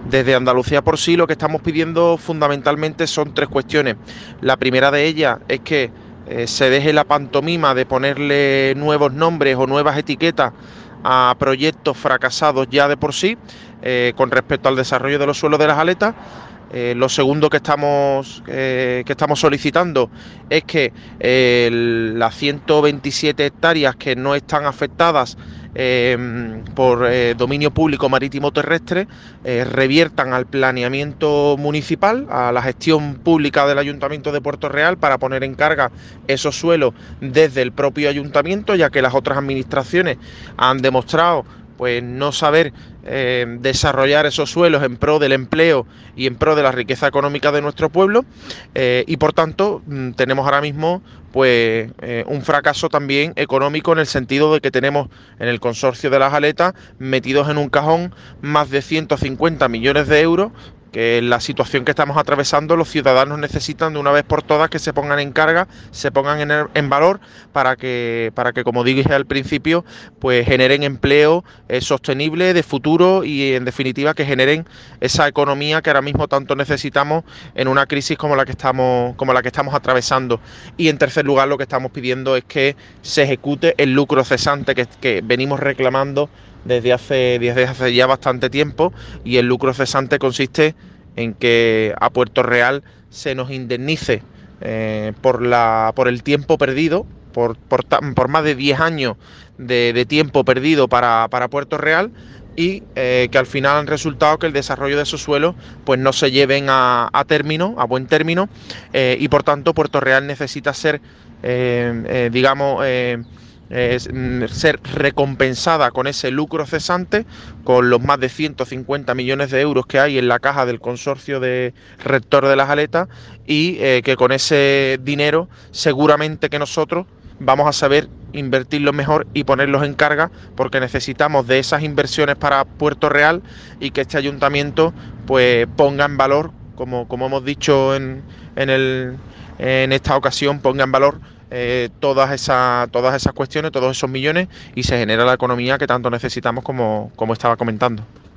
Desde Andalucía por sí lo que estamos pidiendo fundamentalmente son tres cuestiones. La primera de ellas es que se deje la pantomima de ponerle nuevos nombres o nuevas etiquetas a proyectos fracasados ya de por sí, con respecto al desarrollo de los suelos de las aletas. Lo segundo que estamos solicitando es que las 127 hectáreas que no están afectadas por dominio público marítimo terrestre reviertan al planeamiento municipal, a la gestión pública del Ayuntamiento de Puerto Real, para poner en carga esos suelos desde el propio ayuntamiento, ya que las otras administraciones han demostrado pues no saber desarrollar esos suelos en pro del empleo y en pro de la riqueza económica de nuestro pueblo, y por tanto tenemos ahora mismo pues un fracaso también económico, en el sentido de que tenemos en el consorcio de las aletas metidos en un cajón más de 150 millones de euros, que en la situación que estamos atravesando los ciudadanos necesitan de una vez por todas que se pongan en carga, se pongan en valor para que, como dije al principio, pues generen empleo sostenible de futuro y, en definitiva, que generen esa economía que ahora mismo tanto necesitamos en una crisis como la que estamos atravesando. Y en tercer lugar, lo que estamos pidiendo es que se ejecute el lucro cesante que venimos reclamando desde hace ya bastante tiempo, y el lucro cesante consiste en que a Puerto Real se nos indemnice por el tiempo perdido, por más de 10 años de tiempo perdido para Puerto Real, y que al final han resultado que el desarrollo de esos suelos pues no se lleven a buen término, y por tanto Puerto Real necesita ser, ser recompensada con ese lucro cesante, con los más de 150 millones de euros que hay en la caja del consorcio de rector de las aletas, y que con ese dinero seguramente que nosotros vamos a saber invertirlos mejor y ponerlos en carga, porque necesitamos de esas inversiones para Puerto Real, y que este ayuntamiento pues ponga en valor, como hemos dicho en esta ocasión, ponga en valor todas esas cuestiones, todos esos millones, y se genera la economía que tanto necesitamos, como estaba comentando.